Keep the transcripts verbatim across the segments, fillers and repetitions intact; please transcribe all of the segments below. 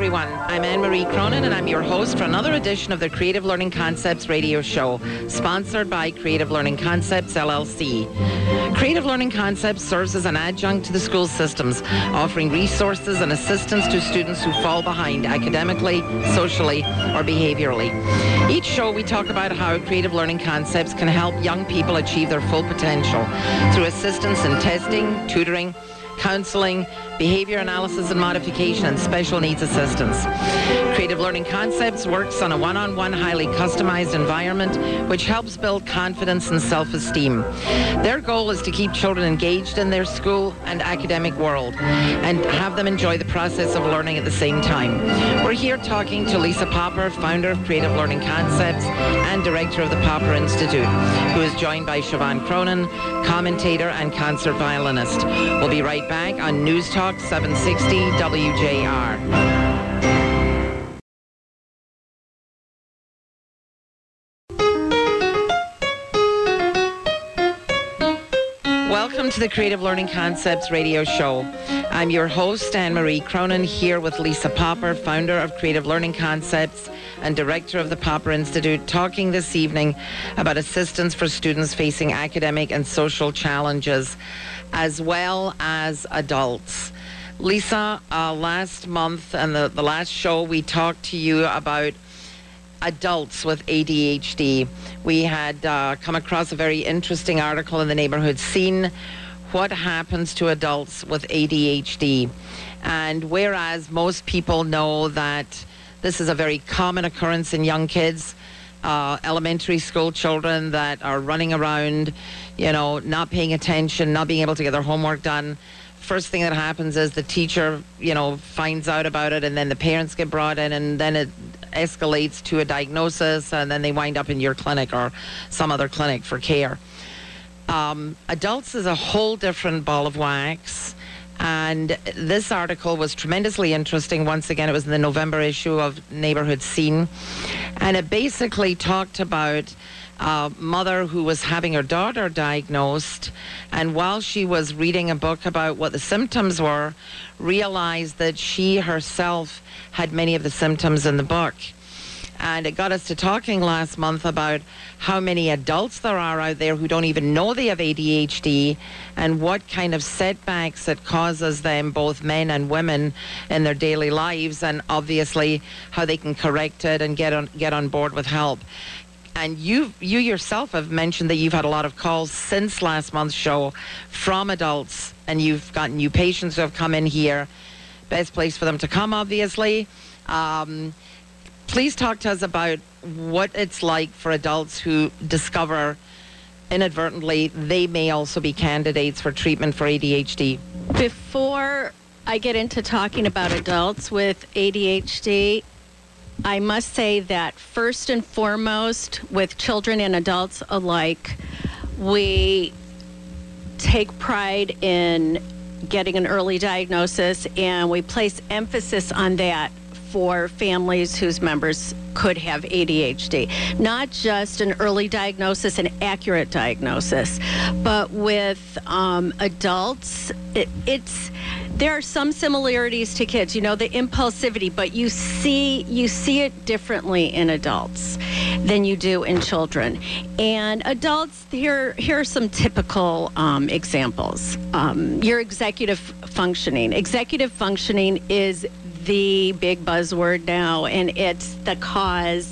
everyone. I'm Anne-Marie Cronin, and I'm your host for another edition of the Creative Learning Concepts radio show, sponsored by Creative Learning Concepts, L L C. Creative Learning Concepts serves as an adjunct to the school systems, offering resources and assistance to students who fall behind academically, socially, or behaviorally. Each show, we talk about how Creative Learning Concepts can help young people achieve their full potential through assistance in testing, tutoring, counseling, behavior analysis and modification, and special needs assistance. Creative Learning Concepts works on a one-on-one, highly customized environment which helps build confidence and self-esteem. Their goal is to keep children engaged in their school and academic world and have them enjoy the process of learning at the same time. We're here talking to Lisa Popper, founder of Creative Learning Concepts and director of the Popper Institute, who is joined by Siobhan Cronin, commentator and concert violinist. We'll be right back on News Talk seven sixty W J R. Welcome to the Creative Learning Concepts radio show. I'm your host, Anne-Marie Cronin, here with Lisa Popper, founder of Creative Learning Concepts and director of the Popper Institute, talking this evening about assistance for students facing academic and social challenges, as well as adults. Lisa, uh, last month and the, the last show, we talked to you about adults with A D H D. We had uh, come across a very interesting article in the Neighborhood Scene, what happens to adults with A D H D. And whereas most people know that this is a very common occurrence in young kids, uh, elementary school children that are running around, you know, not paying attention, not being able to get their homework done, first thing that happens is the teacher, you know, finds out about it, and then the parents get brought in, and then it escalates to a diagnosis, and then they wind up in your clinic or some other clinic for care. Um, adults is a whole different ball of wax, and this article was tremendously interesting. Once again, it was in the November issue of Neighborhood Scene, and it basically talked about a mother who was having her daughter diagnosed, and while she was reading a book about what the symptoms were, realized that she herself had many of the symptoms in the book. And it got us to talking last month about how many adults there are out there who don't even know they have A D H D, and what kind of setbacks it causes them, both men and women, in their daily lives, and obviously how they can correct it and get on, get on board with help. And you you yourself have mentioned that you've had a lot of calls since last month's show from adults, and you've got new patients who have come in here. Best place for them to come, obviously. Um, please talk to us about what it's like for adults who discover inadvertently they may also be candidates for treatment for A D H D. Before I get into talking about adults with A D H D, I must say that first and foremost, with children and adults alike, we take pride in getting an early diagnosis, and we place emphasis on that for families whose members could have A D H D. Not just an early diagnosis, an accurate diagnosis, but with um, adults, it, it's there are some similarities to kids, you know, the impulsivity, but you see you see it differently in adults than you do in children. And adults, here, here are some typical um, examples. Um, your executive functioning. Executive functioning is the big buzzword now, and it's the cause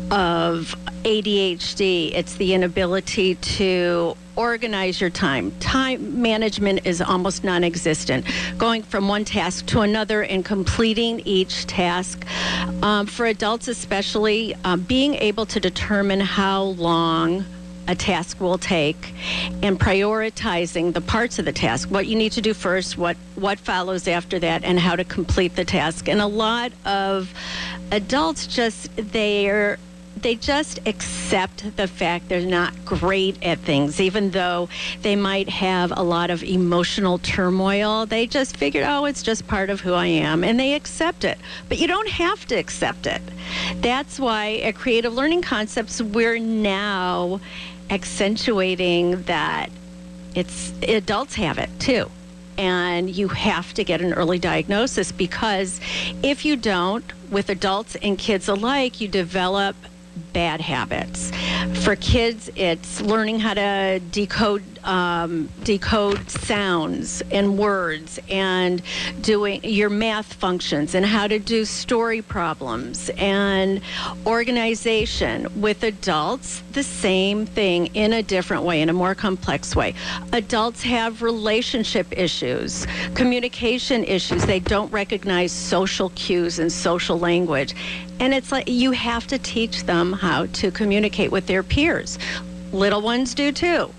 of A D H D. It's the inability to organize your time. Time management is almost non-existent. Going from one task to another and completing each task. Um, for adults especially, uh, being able to determine how long a task will take and prioritizing the parts of the task, what you need to do first, what, what follows after that, and how to complete the task. And a lot of adults just, they're they just accept the fact they're not great at things, even though they might have a lot of emotional turmoil. They just figure, oh, it's just part of who I am, and they accept it. But you don't have to accept it. That's why at Creative Learning Concepts, we're now accentuating that it's adults have it too. and you have to get an early diagnosis, because if you don't, with adults and kids alike, you develop bad habits. For kids, it's learning how to decode um, decode sounds and words, and doing your math functions, and how to do story problems and organization. With adults, the same thing in a different way, in a more complex way. Adults have relationship issues, communication issues. They don't recognize social cues and social language. And it's like you have to teach them how to communicate with their peers. Little ones do too.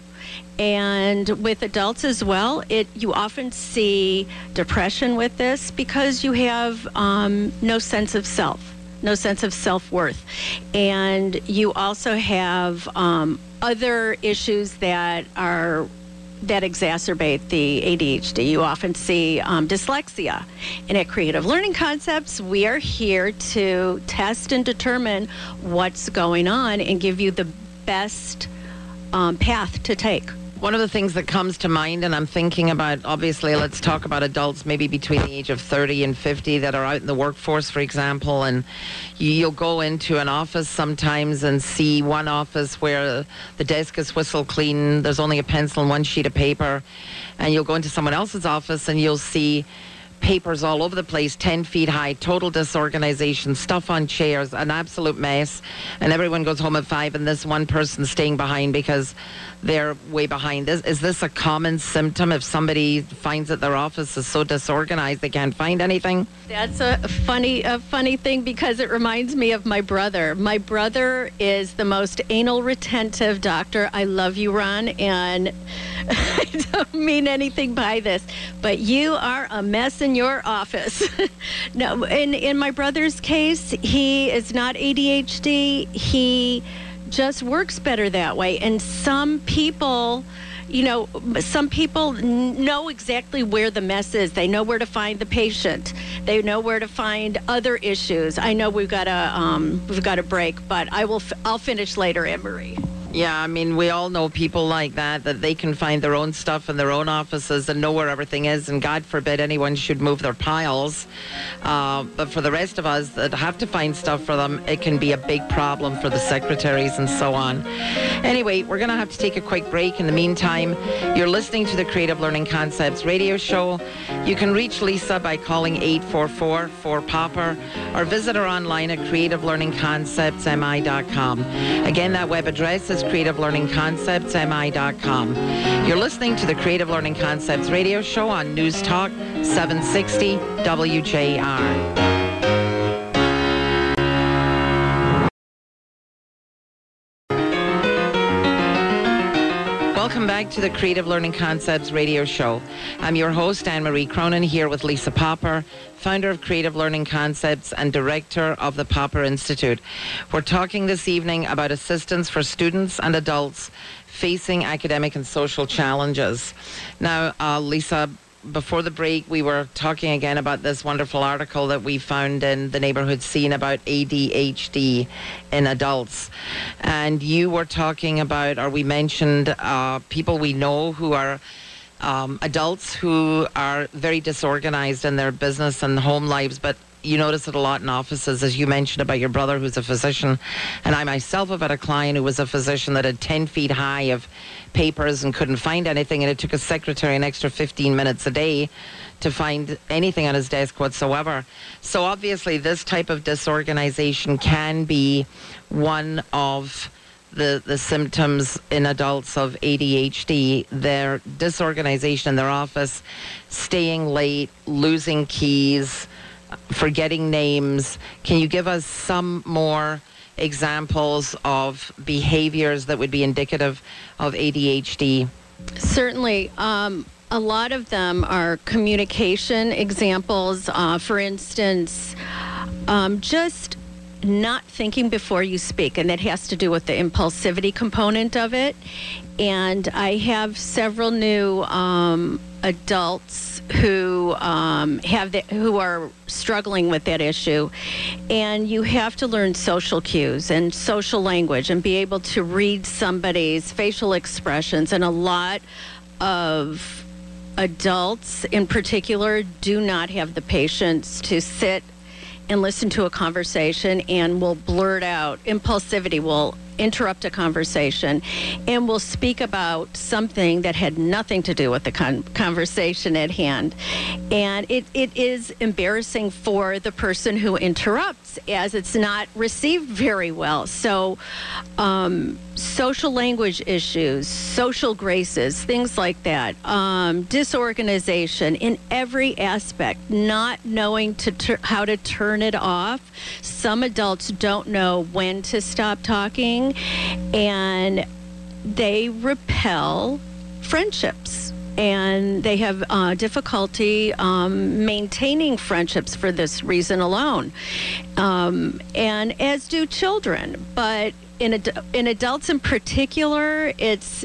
And with adults as well, it you often see depression with this, because you have um, no sense of self, no sense of self-worth. And you also have um, other issues that are that exacerbate the A D H D. You often see um, dyslexia. And at Creative Learning Concepts, we are here to test and determine what's going on and give you the best um, path to take. One of the things that comes to mind, and I'm thinking about, obviously, let's talk about adults maybe between the age of thirty and fifty that are out in the workforce, for example, and you'll go into an office sometimes and see one office where the desk is whistle clean, there's only a pencil and one sheet of paper, and you'll go into someone else's office and you'll see papers all over the place, ten feet high, total disorganization, stuff on chairs, an absolute mess, and everyone goes home at five, and this one person's staying behind because they're way behind. Is, is this a common symptom if somebody finds that their office is so disorganized they can't find anything? That's a funny, a funny thing, because it reminds me of my brother. My brother is the most anal retentive doctor. I love you, Ron, and I don't mean anything by this, but you are a mess in your office. No, in, in my brother's case, he is not A D H D. He just works better that way. And some people, you know, some people know exactly where the mess is. They know where to find the patient. They know where to find other issues. I know we've got a um, we've got a break, but I will. F- I'll finish later, Anne Marie. Yeah, I mean, we all know people like that, that they can find their own stuff in their own offices and know where everything is, and God forbid anyone should move their piles. Uh, but for the rest of us that have to find stuff for them, it can be a big problem for the secretaries and so on. Anyway, we're going to have to take a quick break. In the meantime, you're listening to the Creative Learning Concepts radio show. You can reach Lisa by calling eight four four, four P O P R or visit her online at creative learning concepts m i dot com. Again, that web address is creative learning concepts m i dot com. You're listening to the Creative Learning Concepts radio show on News Talk seven sixty W J R. Welcome back to the Creative Learning Concepts radio show. I'm your host, Anne Marie Cronin, here with Lisa Popper, founder of Creative Learning Concepts and director of the Popper Institute. We're talking this evening about assistance for students and adults facing academic and social challenges. Now, uh, Lisa, before the break, we were talking again about this wonderful article that we found in the Neighborhood Scene about A D H D in adults. And you were talking about, or we mentioned, uh, people we know who are um, adults who are very disorganized in their business and home lives, but you notice it a lot in offices, as you mentioned about your brother who's a physician. And I myself have had a client who was a physician that had ten feet high of papers and couldn't find anything, and it took a secretary an extra fifteen minutes a day to find anything on his desk whatsoever. So obviously this type of disorganization can be one of the, the symptoms in adults of A D H D. Their disorganization in their office, staying late, losing keys, forgetting names. Can you give us some more examples of behaviors that would be indicative of A D H D? Certainly. Um, a lot of them are communication examples. Uh, for instance, um, just not thinking before you speak, and that has to do with the impulsivity component of it. And I have several new um, adults who um, have the, who are struggling with that issue, and you have to learn social cues and social language and be able to read somebody's facial expressions. And a lot of adults in particular do not have the patience to sit and listen to a conversation and will blurt out. Impulsivity will interrupt a conversation and will speak about something that had nothing to do with the con- conversation at hand. And it, it is embarrassing for the person who interrupts, as it's not received very well. So um, social language issues, social graces, things like that, um, disorganization in every aspect, not knowing to tur- how to turn it off. Some adults don't know when to stop talking, and they repel friendships, and they have uh, difficulty um, maintaining friendships for this reason alone, um, and as do children. But in, ad- in adults in particular, it's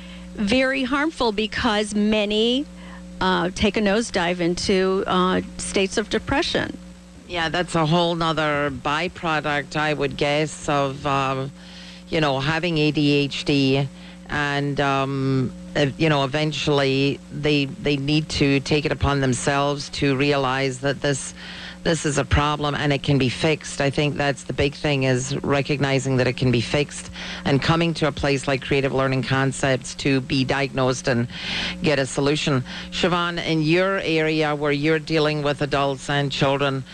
very harmful because many uh, take a nosedive into uh, states of depression. Yeah, that's a whole nother byproduct, I would guess, of, um, you know, having A D H D. And, um, you know, eventually they they need to take it upon themselves to realize that this this is a problem and it can be fixed. I think that's the big thing, is recognizing that it can be fixed and coming to a place like Creative Learning Concepts to be diagnosed and get a solution. Siobhan, in your area where you're dealing with adults and children,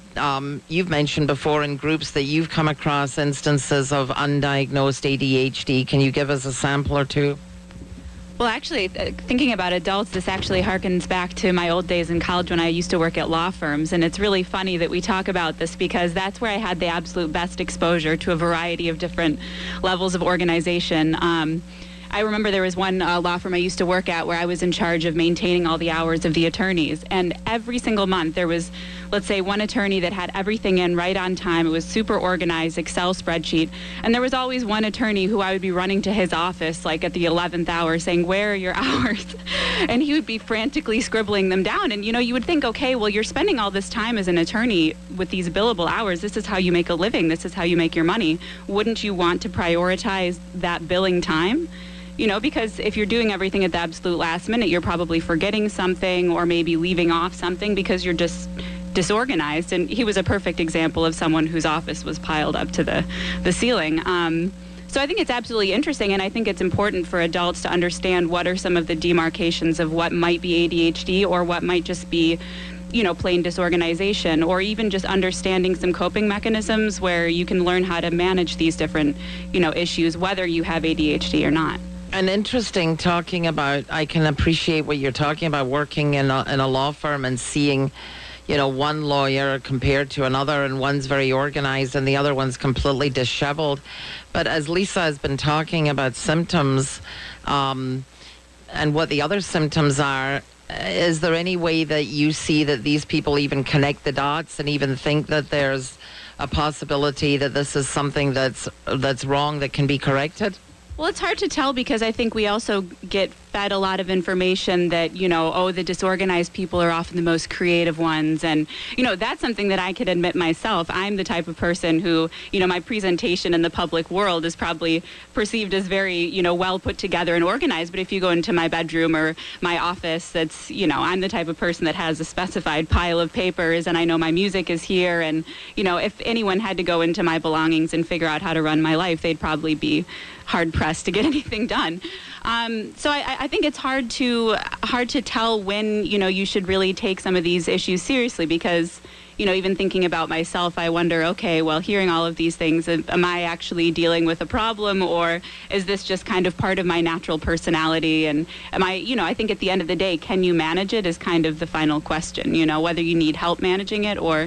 Um, you've mentioned before in groups that you've come across instances of undiagnosed A D H D. Can you give us a sample or two? Well, actually, uh, thinking about adults, this actually harkens back to my old days in college when I used to work at law firms. And it's really funny that we talk about this because that's where I had the absolute best exposure to a variety of different levels of organization. Um, I remember there was one uh, law firm I used to work at where I was in charge of maintaining all the hours of the attorneys. And every single month there was, let's say, one attorney that had everything in right on time. It was super organized, Excel spreadsheet. And there was always one attorney who I would be running to his office like at the eleventh hour saying, "Where are your hours?" And he would be frantically scribbling them down. And, you know, you would think, okay, well, you're spending all this time as an attorney with these billable hours. This is how you make a living. This is how you make your money. Wouldn't you want to prioritize that billing time? You know, because if you're doing everything at the absolute last minute, you're probably forgetting something or maybe leaving off something because you're just disorganized. And he was a perfect example of someone whose office was piled up to the, the ceiling. Um, so I think it's absolutely interesting, and I think it's important for adults to understand what are some of the demarcations of what might be A D H D or what might just be, you know, plain disorganization, or even just understanding some coping mechanisms where you can learn how to manage these different, you know, issues, whether you have A D H D or not. And interesting talking about, I can appreciate what you're talking about, working in a, in a law firm and seeing, you know, one lawyer compared to another, and one's very organized and the other one's completely disheveled. But as Lisa has been talking about symptoms um, and what the other symptoms are, is there any way that you see that these people even connect the dots and even think that there's a possibility that this is something that's that's wrong that can be corrected? Well, it's hard to tell because I think we also get fed a lot of information that, you know, oh, the disorganized people are often the most creative ones. And, you know, that's something that I could admit myself. I'm the type of person who, you know, my presentation in the public world is probably perceived as very, you know, well put together and organized. But if you go into my bedroom or my office, that's, you know, I'm the type of person that has a specified pile of papers and I know my music is here. And, you know, if anyone had to go into my belongings and figure out how to run my life, they'd probably be hard pressed to get anything done. Um, so I, I think it's hard to hard to tell when, you know, you should really take some of these issues seriously because, you know, even thinking about myself, I wonder, okay, well, hearing all of these things, am I actually dealing with a problem, or is this just kind of part of my natural personality? And am I, you know, I think at the end of the day, can you manage it is kind of the final question, you know, whether you need help managing it or,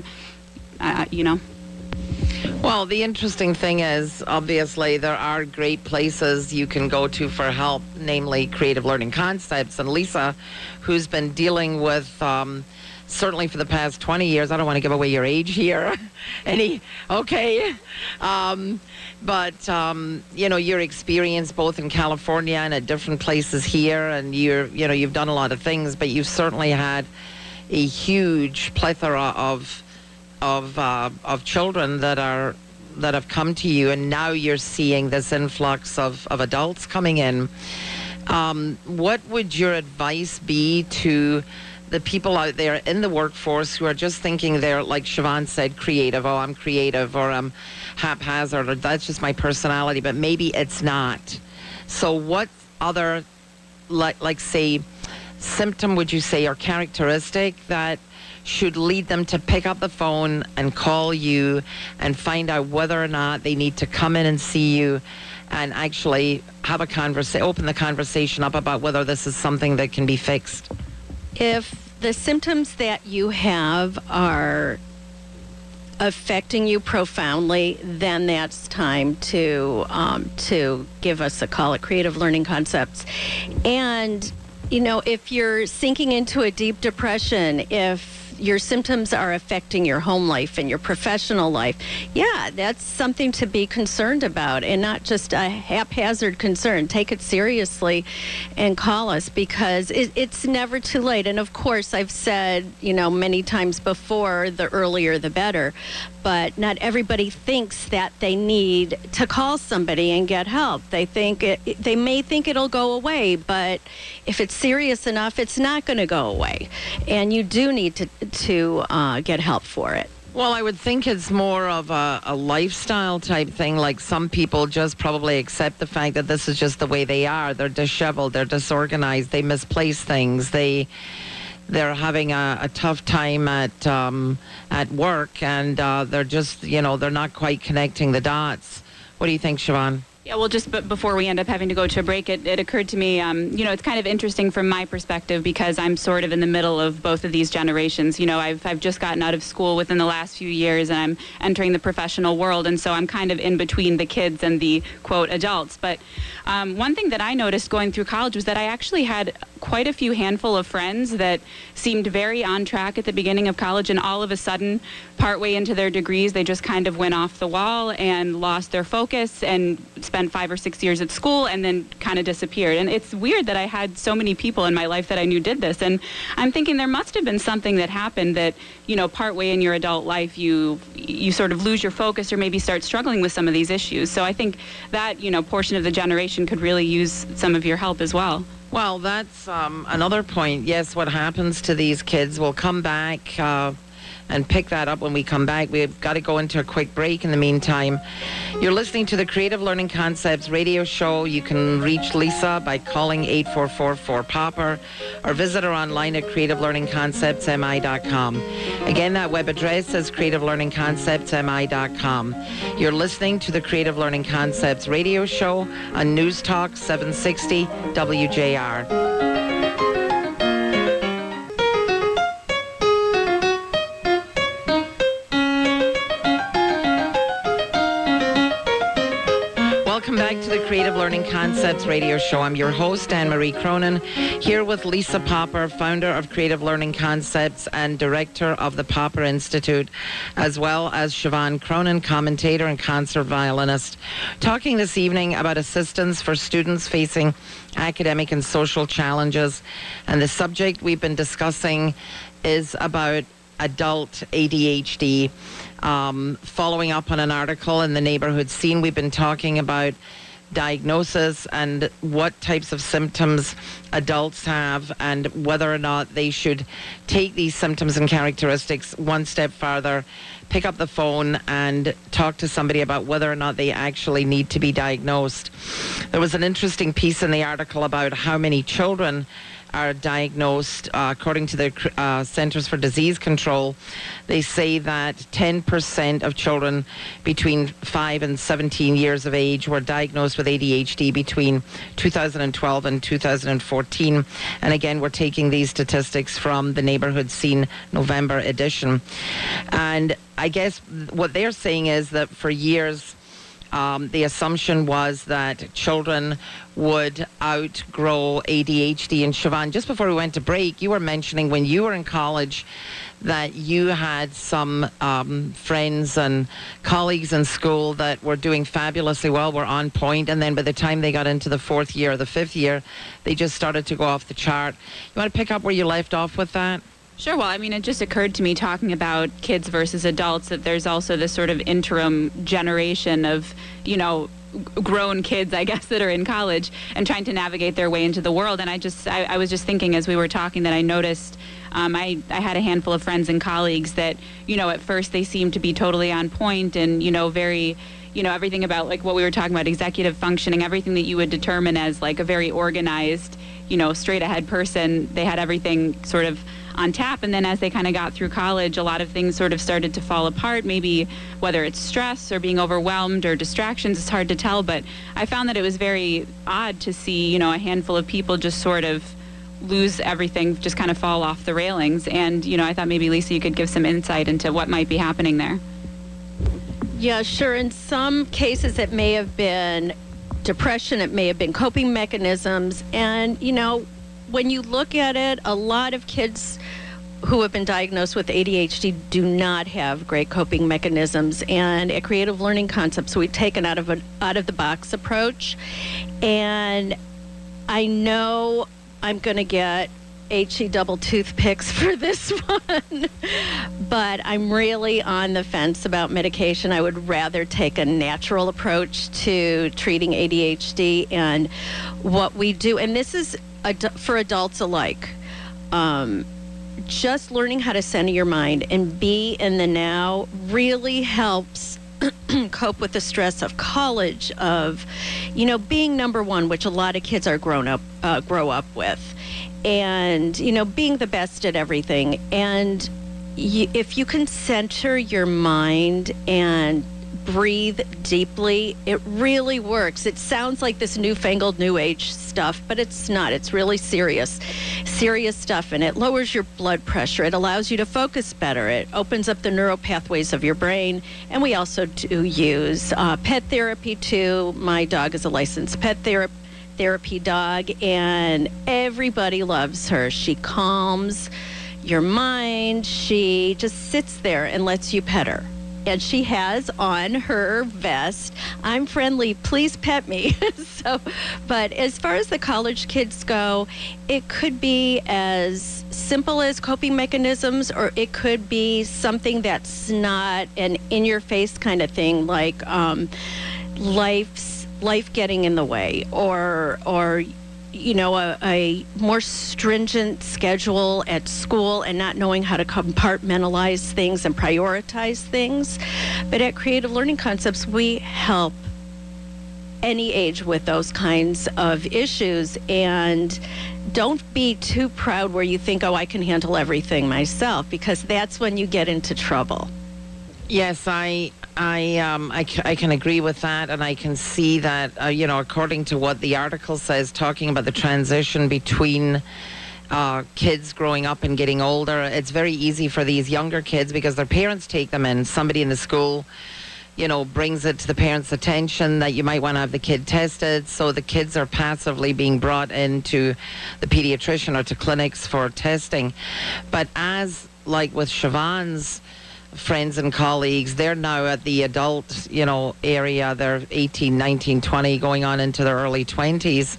uh, you know. Well, the interesting thing is, obviously, there are great places you can go to for help, namely Creative Learning Concepts. And Lisa, who's been dealing with, um, certainly for the past twenty years, I don't want to give away your age here. Any, okay. Um, but, um, you know, your experience both in California and at different places here, and you're, you know, you've done a lot of things, but you've certainly had a huge plethora of of uh, of children that are that have come to you, and now you're seeing this influx of, of adults coming in. Um, what would your advice be to the people out there in the workforce who are just thinking they're, like Siobhan said, creative? Oh, I'm creative, or I'm haphazard, or that's just my personality, but maybe it's not. So what other, like, like say, symptom would you say, or characteristic that should lead them to pick up the phone and call you and find out whether or not they need to come in and see you and actually have a conversation, open the conversation up about whether this is something that can be fixed? If the symptoms that you have are affecting you profoundly, then that's time to um, to give us a call at Creative Learning Concepts. And, you know, if you're sinking into a deep depression, if your symptoms are affecting your home life and your professional life, yeah, that's something to be concerned about, and not just a haphazard concern. Take it seriously and call us, because it, it's never too late. And of course, I've said, you know, many times before, the earlier the better. But not everybody thinks that they need to call somebody and get help. They think it, they may think it'll go away, but if it's serious enough, it's not going to go away, and you do need to to uh, get help for it. Well, I would think it's more of a, a lifestyle type thing. Like, some people just probably accept the fact that this is just the way they are. They're disheveled, they're disorganized, they misplace things, they. They're having a, a tough time at um, at work, and uh, they're just, you know, they're not quite connecting the dots. What do you think, Siobhan? Yeah, well, just b- before we end up having to go to a break, it, it occurred to me, um, you know, it's kind of interesting from my perspective, because I'm sort of in the middle of both of these generations. You know, I've I've just gotten out of school within the last few years, and I'm entering the professional world, and so I'm kind of in between the kids and the, quote, adults. But um, one thing that I noticed going through college was that I actually had quite a few handful of friends that seemed very on track at the beginning of college, and all of a sudden, partway into their degrees, they just kind of went off the wall and lost their focus and spent five or six years at school and then kind of disappeared. And it's weird that I had so many people in my life that I knew did this. And I'm thinking there must have been something that happened that, you know, partway in your adult life, you you sort of lose your focus or maybe start struggling with some of these issues. So I think that, you know, portion of the generation could really use some of your help as well. Well, that's um, another point. Yes, what happens to these kids, we'll come back uh, and pick that up when we come back. We've got to go into a quick break in the meantime. You're listening to the Creative Learning Concepts radio show. You can reach Lisa by calling eight four four, four P O P R or visit her online at creative learning concepts m i dot com. Again, that web address is creative learning concepts m i dot com. You're listening to the Creative Learning Concepts radio show on News Talk seven sixty W J R. Welcome back to the Creative Learning Concepts radio show. I'm your host, Anne-Marie Cronin, here with Lisa Popper, founder of Creative Learning Concepts and director of the Popper Institute, as well as Siobhan Cronin, commentator and concert violinist, talking this evening about assistance for students facing academic and social challenges. And the subject we've been discussing is about adult A D H D. Um, following up on an article in the Neighborhood Scene, we've been talking about diagnosis and what types of symptoms adults have and whether or not they should take these symptoms and characteristics one step further, pick up the phone and talk to somebody about whether or not they actually need to be diagnosed. There was an interesting piece in the article about how many children are diagnosed. Uh, according to the uh, Centers for Disease Control, they say that ten percent of children between five and seventeen years of age were diagnosed with A D H D between two thousand twelve and two thousand fourteen. And again, we're taking these statistics from the Neighborhood Scene November edition. And I guess what they're saying is that for years, Um, the assumption was that children would outgrow A D H D. And Siobhan, just before we went to break, you were mentioning when you were in college that you had some um, friends and colleagues in school that were doing fabulously well, were on point, and then by the time they got into the fourth year or the fifth year, they just started to go off the chart. You want to pick up where you left off with that? Sure. Well, I mean, it just occurred to me talking about kids versus adults that there's also this sort of interim generation of, you know, grown kids, I guess, that are in college and trying to navigate their way into the world. And I just, I, I was just thinking as we were talking that I noticed, um, I, I had a handful of friends and colleagues that, you know, at first they seemed to be totally on point and, you know, very, you know, everything about like what we were talking about, executive functioning, everything that you would determine as like a very organized, you know, straight ahead person. They had everything sort of on tap. And then as they kind of got through college, a lot of things sort of started to fall apart, maybe whether it's stress or being overwhelmed or distractions, it's hard to tell. But I found that it was very odd to see, you know, a handful of people just sort of lose everything, just kind of fall off the railings. And, you know, I thought maybe, Lisa, you could give some insight into what might be happening there. Yeah, sure. In some cases, it may have been depression. It may have been coping mechanisms. And, you know, when you look at it, a lot of kids who have been diagnosed with A D H D do not have great coping mechanisms. And at Creative Learning Concepts, we've taken out of an out of the box approach. And I know I'm going to get H E double toothpicks for this one, but I'm really on the fence about medication. I would rather take a natural approach to treating A D H D. And what we do, and this is ad- for adults alike, um, just learning how to center your mind and be in the now really helps cope with the stress of college, of, you know, being number one, which a lot of kids are grown up, uh, grow up with, and, you know, being the best at everything. And y- if you can center your mind and breathe deeply, it really works. It sounds like this newfangled new age stuff, but it's not. It's really serious, serious stuff. And it lowers your blood pressure. It allows you to focus better. It opens up the neural pathways of your brain. And we also do use uh, pet therapy too. My dog is a licensed pet therapist. therapy dog, and everybody loves her. She calms your mind. She just sits there and lets you pet her. And she has on her vest, "I'm friendly, please pet me." So, but as far as the college kids go, it could be as simple as coping mechanisms, or it could be something that's not an in-your-face kind of thing, like um, life's life getting in the way, or or you know, a, a more stringent schedule at school and not knowing how to compartmentalize things and prioritize things. But at Creative Learning Concepts, we help any age with those kinds of issues. And don't be too proud where you think, oh, I can handle everything myself, because that's when you get into trouble. Yes, I I, um, I, c- I can agree with that, and I can see that, uh, you know, according to what the article says, talking about the transition between uh, kids growing up and getting older, it's very easy for these younger kids because their parents take them in. Somebody in the school, you know, brings it to the parents' attention that you might want to have the kid tested, so the kids are passively being brought into the pediatrician or to clinics for testing. But as, like with Siobhan's friends and colleagues, they're now at the adult, you know, area. They're eighteen, nineteen, twenty, going on into their early twenties.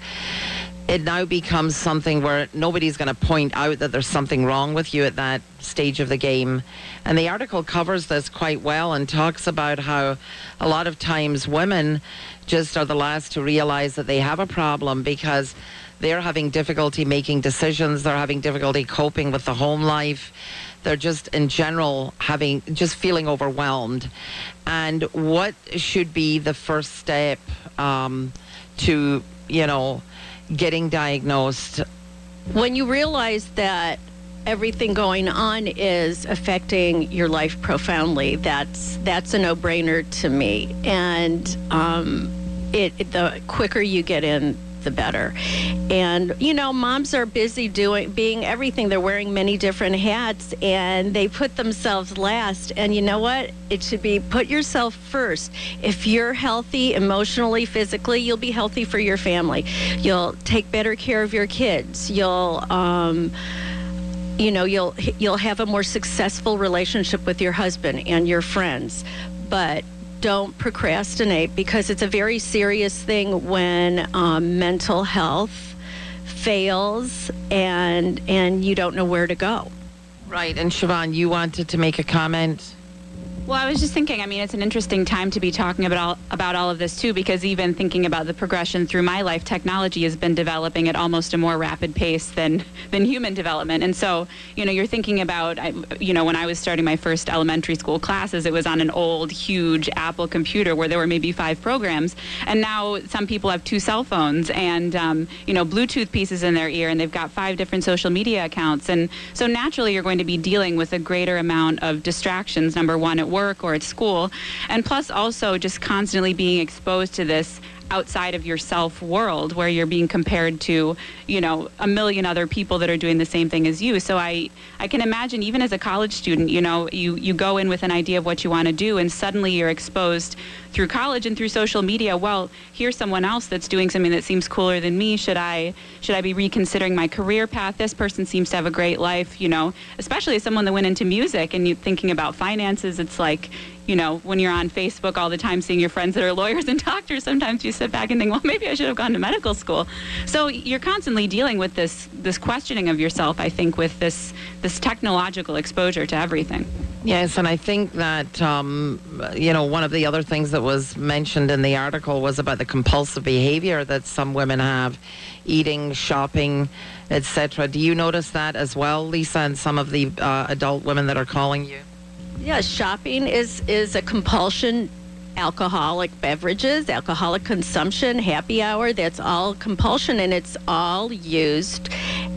It now becomes something where nobody's going to point out that there's something wrong with you at that stage of the game. And the article covers this quite well and talks about how a lot of times women just are the last to realize that they have a problem because they're having difficulty making decisions. They're having difficulty coping with the home life. They're just in general having, just feeling overwhelmed. And what should be the first step um, to, you know, getting diagnosed? When you realize that everything going on is affecting your life profoundly, that's that's a no-brainer to me. And um, it, it the quicker you get in, the better. And, you know, moms are busy doing, being everything. They're wearing many different hats, and they put themselves last. And you know what? It should be put yourself first. If you're healthy emotionally, physically, you'll be healthy for your family. You'll take better care of your kids. You'll, um, you know, you'll you'll have a more successful relationship with your husband and your friends. But don't procrastinate, because it's a very serious thing when um, mental health fails and and you don't know where to go. Right. And Siobhan, you wanted to make a comment? Well, I was just thinking, I mean, it's an interesting time to be talking about all, about all of this, too, because even thinking about the progression through my life, technology has been developing at almost a more rapid pace than, than human development. And so, you know, you're thinking about, I, you know, when I was starting my first elementary school classes, it was on an old, huge Apple computer where there were maybe five programs. And now some people have two cell phones and, um, you know, Bluetooth pieces in their ear, and they've got five different social media accounts. And so naturally, you're going to be dealing with a greater amount of distractions, number one, at work or at school, and plus also just constantly being exposed to this outside of your self world where you're being compared to, you know, a million other people that are doing the same thing as you. So I, I can imagine even as a college student, you know, you, you go in with an idea of what you want to do, and suddenly you're exposed through college and through social media. Well, here's someone else that's doing something that seems cooler than me. Should I, should I be reconsidering my career path? This person seems to have a great life, you know, especially as someone that went into music and you thinking about finances. It's like, you know, when you're on Facebook all the time seeing your friends that are lawyers and doctors, sometimes you sit back and think, well, maybe I should have gone to medical school. So you're constantly dealing with this this questioning of yourself, I think, with this this technological exposure to everything. Yes, and I think that, um, you know, one of the other things that was mentioned in the article was about the compulsive behavior that some women have, eating, shopping, et cetera. Do you notice that as well, Lisa, and some of the uh, adult women that are calling you? Yeah, shopping is, is a compulsion. Alcoholic beverages, alcoholic consumption, happy hour, that's all compulsion, and it's all used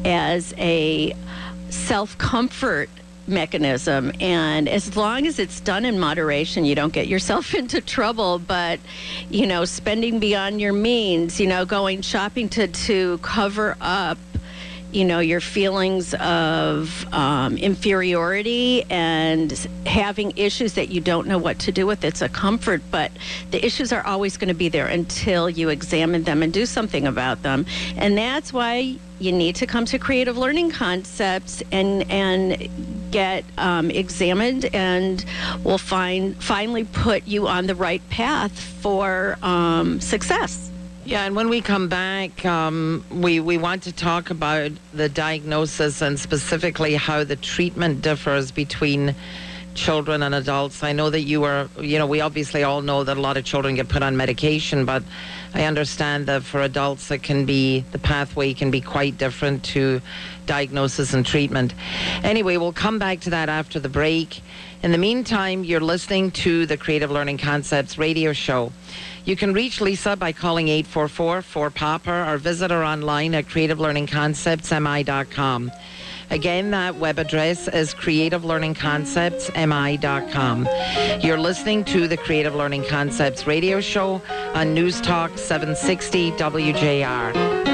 as a self-comfort mechanism. And as long as it's done in moderation, you don't get yourself into trouble. But, you know, spending beyond your means, you know, going shopping to, to cover up, you know, your feelings of um, inferiority and having issues that you don't know what to do with. It's a comfort, but the issues are always going to be there until you examine them and do something about them. And that's why you need to come to Creative Learning Concepts and and get um, examined, and we'll find finally put you on the right path for um, success. Yeah, and when we come back, um, we, we want to talk about the diagnosis and specifically how the treatment differs between children and adults. I know that you were, you know, we obviously all know that a lot of children get put on medication, but I understand that for adults it can be, the pathway can be quite different to diagnosis and treatment. Anyway, we'll come back to that after the break. In the meantime, you're listening to the Creative Learning Concepts radio show. You can reach Lisa by calling eight four four, four P O P R or visit her online at creative learning concepts m i dot com. Again, that web address is creative learning concepts m i dot com. You're listening to the Creative Learning Concepts radio show on News Talk seven sixty W J R.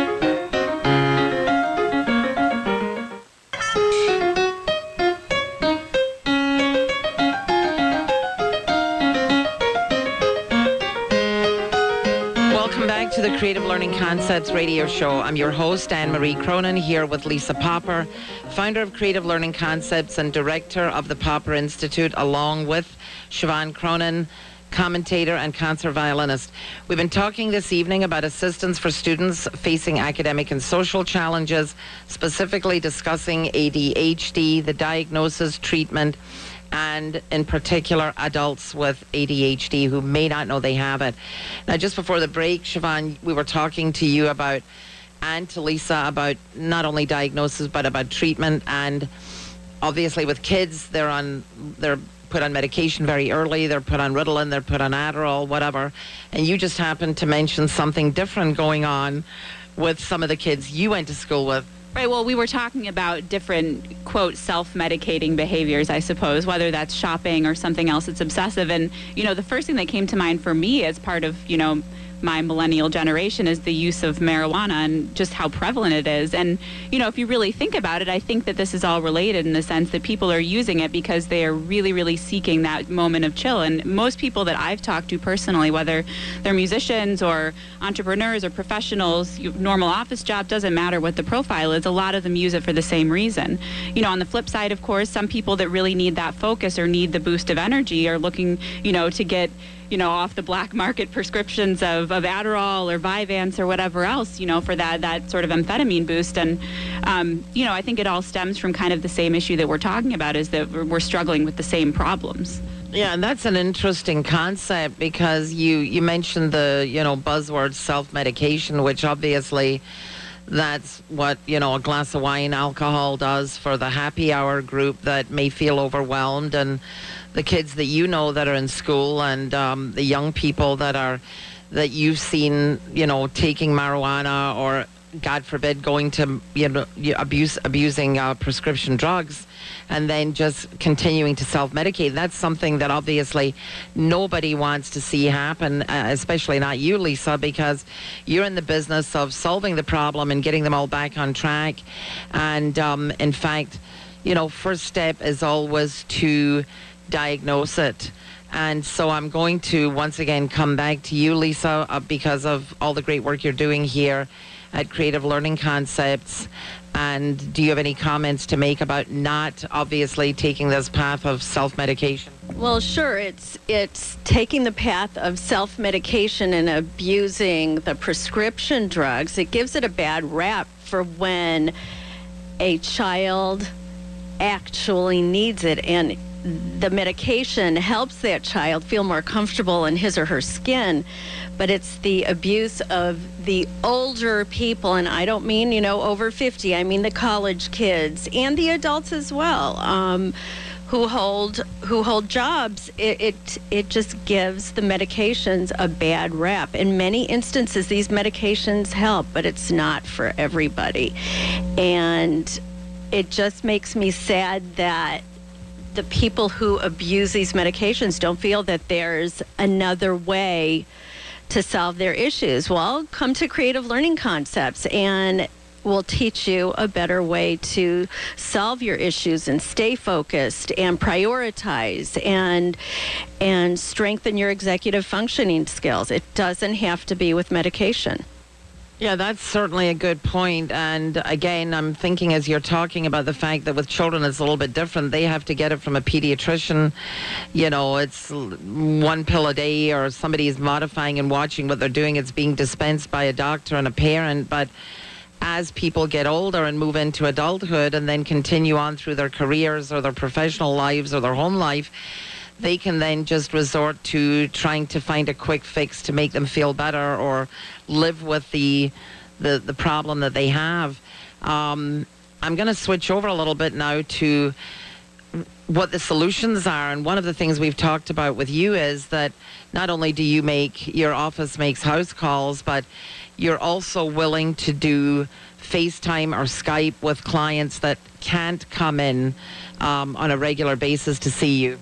To the Creative Learning Concepts radio show. I'm your host, Anne-Marie Cronin, here with Lisa Popper, founder of Creative Learning Concepts and director of the Popper Institute, along with Siobhan Cronin, commentator and concert violinist. We've been talking this evening about assistance for students facing academic and social challenges, specifically discussing A D H D, the diagnosis, treatment, and in particular adults with A D H D who may not know they have it. Now, just before the break, Siobhan, we were talking to you about, and to Lisa, about not only diagnosis but about treatment. And obviously with kids, they're on, they're put on medication very early. They're put on Ritalin, they're put on Adderall, whatever. And you just happened to mention something different going on with some of the kids you went to school with. Right, well, we were talking about different, quote, self-medicating behaviors, I suppose, whether that's shopping or something else that's obsessive. And, you know, the first thing that came to mind for me as part of, you know, my millennial generation is the use of marijuana and just how prevalent it is. And, you know, if you really think about it, I think that this is all related in the sense that people are using it because they are really, really seeking that moment of chill. And most people that I've talked to personally, whether they're musicians or entrepreneurs or professionals, normal office job, doesn't matter what the profile is, a lot of them use it for the same reason. You know, on the flip side, of course, some people that really need that focus or need the boost of energy are looking, you know, to get, you know, off the black market prescriptions of, of Adderall or Vyvanse or whatever else, you know, for that, that sort of amphetamine boost. And, um, you know, I think it all stems from kind of the same issue that we're talking about, is that we're, we're struggling with the same problems. Yeah, and that's an interesting concept because you, you mentioned the, you know, buzzword self-medication, which obviously that's what, you know, a glass of wine, alcohol does for the happy hour group that may feel overwhelmed, and the kids that you know that are in school, and um, the young people that are, that you've seen, you know, taking marijuana or, God forbid, going to, you know, abuse, abusing uh, prescription drugs, and then just continuing to self-medicate. That's something that obviously nobody wants to see happen, uh, especially not you, Lisa, because you're in the business of solving the problem and getting them all back on track. And um, in fact, you know, first step is always to diagnose it. And so I'm going to once again come back to you, Lisa, uh, because of all the great work you're doing here at Creative Learning Concepts. And do you have any comments to make about not obviously taking this path of self-medication? Well, sure. It's it's taking the path of self-medication and abusing the prescription drugs. It gives it a bad rap for when a child actually needs it, and the medication helps that child feel more comfortable in his or her skin. But it's the abuse of the older people, and I don't mean, you know, over fifty. I mean the college kids and the adults as well, um, who hold who hold jobs. It, it it just gives the medications a bad rap. In many instances, these medications help, but it's not for everybody, and it just makes me sad that the people who abuse these medications don't feel that there's another way to solve their issues. Well, come to Creative Learning Concepts and we'll teach you a better way to solve your issues and stay focused and prioritize and and strengthen your executive functioning skills. It doesn't have to be with medication. Yeah, that's certainly a good point. And again, I'm thinking as you're talking about the fact that with children it's a little bit different. They have to get it from a pediatrician. You know, it's one pill a day, or somebody is modifying and watching what they're doing. It's being dispensed by a doctor and a parent. But as people get older and move into adulthood and then continue on through their careers or their professional lives or their home life, they can then just resort to trying to find a quick fix to make them feel better or live with the the, the problem that they have. Um, I'm going to switch over a little bit now to what the solutions are. And one of the things we've talked about with you is that not only do you make, your office makes house calls, but you're also willing to do FaceTime or Skype with clients that can't come in um, on a regular basis to see you.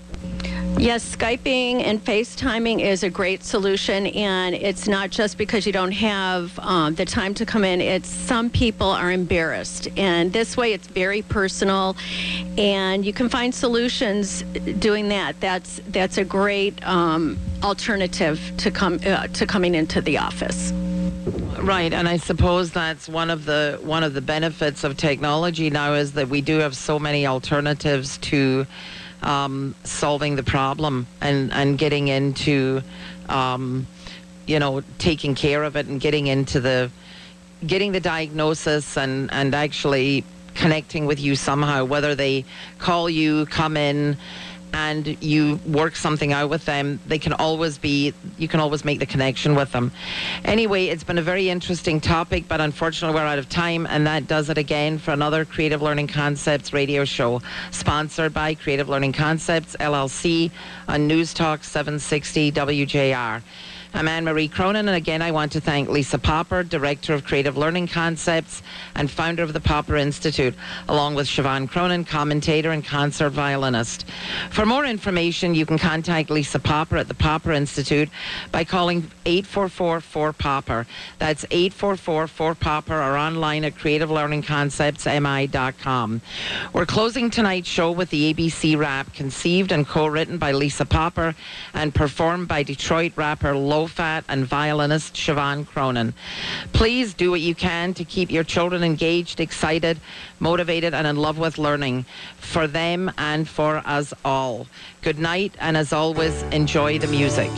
Yes, Skyping and FaceTiming is a great solution, and it's not just because you don't have um, the time to come in. It's some people are embarrassed, and this way it's very personal, and you can find solutions doing that. That's that's a great um, alternative to come uh, to coming into the office. Right, and I suppose that's one of the one of the benefits of technology now is that we do have so many alternatives to Um, solving the problem and, and getting into, um, you know, taking care of it and getting into the, getting the diagnosis and, and actually connecting with you somehow, whether they call you, come in, and you work something out with them. They can always be, you can always make the connection with them. Anyway, it's been a very interesting topic, but unfortunately we're out of time, and that does it again for another Creative Learning Concepts radio show, sponsored by Creative Learning Concepts, L L C, on News Talk seven sixty W J R. I'm Anne-Marie Cronin, and again, I want to thank Lisa Popper, Director of Creative Learning Concepts and founder of the Popper Institute, along with Siobhan Cronin, commentator and concert violinist. For more information, you can contact Lisa Popper at the Popper Institute by calling eight four four, four Popper. That's eight four four, four Popper, or online at creative learning concepts m i dot com. We're closing tonight's show with the A B C rap, conceived and co-written by Lisa Popper and performed by Detroit rapper Lo Fat and violinist Siobhan Cronin. Please do what you can to keep your children engaged, excited, motivated, and in love with learning, for them and for us all. Good night, and as always, enjoy the music.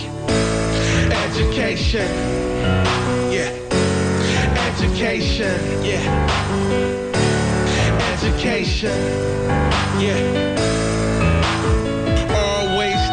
Education, yeah. Education, yeah. Education, yeah. Always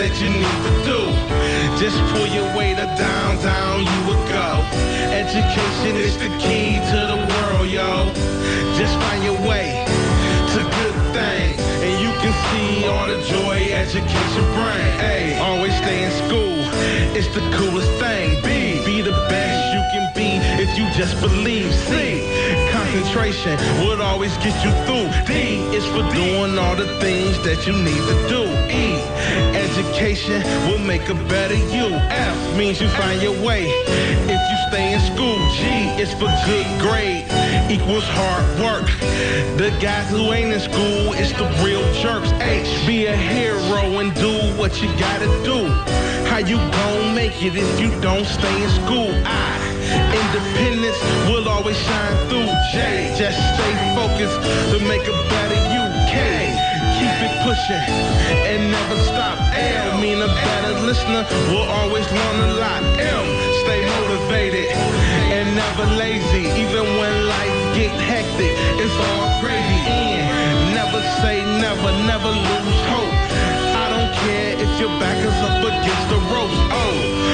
that you need to do. Just pull your way to downtown, you will go. Education is the key to the world, yo. Just find your way to good things, and you can see all the joy education brings. Hey, always stay in school, it's the coolest thing. B, be the best you can be if you just believe. C, concentration would always get you through. D is for doing all the things that you need to do. E, education will make a better you. F means you find your way if you stay in school. G is for good grade equals hard work. The guys who ain't in school is the real jerks. H, be a hero and do what you gotta do. How you gon' make it if you don't stay in school? I, independence will always shine through. J, just stay focused to make a better you. K, keep it pushing and never stop. L, mean a better listener will always learn a lot. M, stay motivated and never lazy. Even when life get hectic, it's all gravy. N, never say never, never lose hope. I don't care if your back is up against the ropes. O,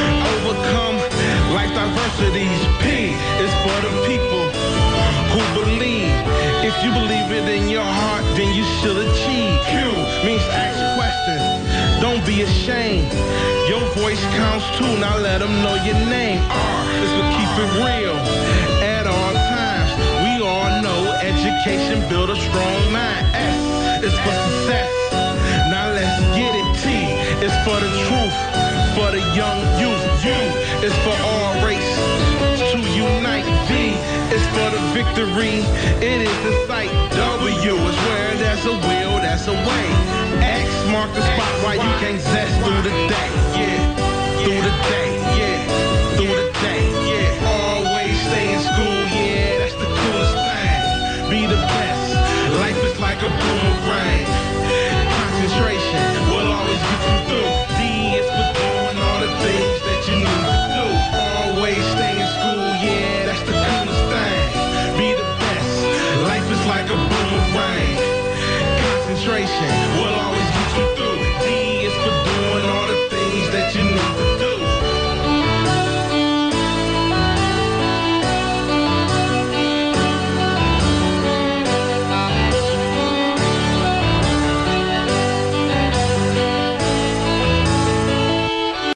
overcome life diversities. P is for the people who believe. If you believe it in your heart, then you should achieve. Q means ask questions, don't be ashamed. Your voice counts too, now let them know your name. R is for keep it real at all times. We all know education build a strong mind. S is for success, now let's get it. T is for the truth, for the young youth. U is for all races to unite. V is for the victory, it is the sight. W is where there's a will, there's a way. X mark the spot why you can't zest through the day. Yeah, through the day, yeah, through the day, yeah. Always stay in school, yeah, that's the coolest thing. Be the best, life is like a boomerang. Concentration will always get you through. D is for doing all the things that you need to do. Always stay in school, yeah, that's the coolest thing. Be the best, life is like a boomerang. Concentration will always get you through.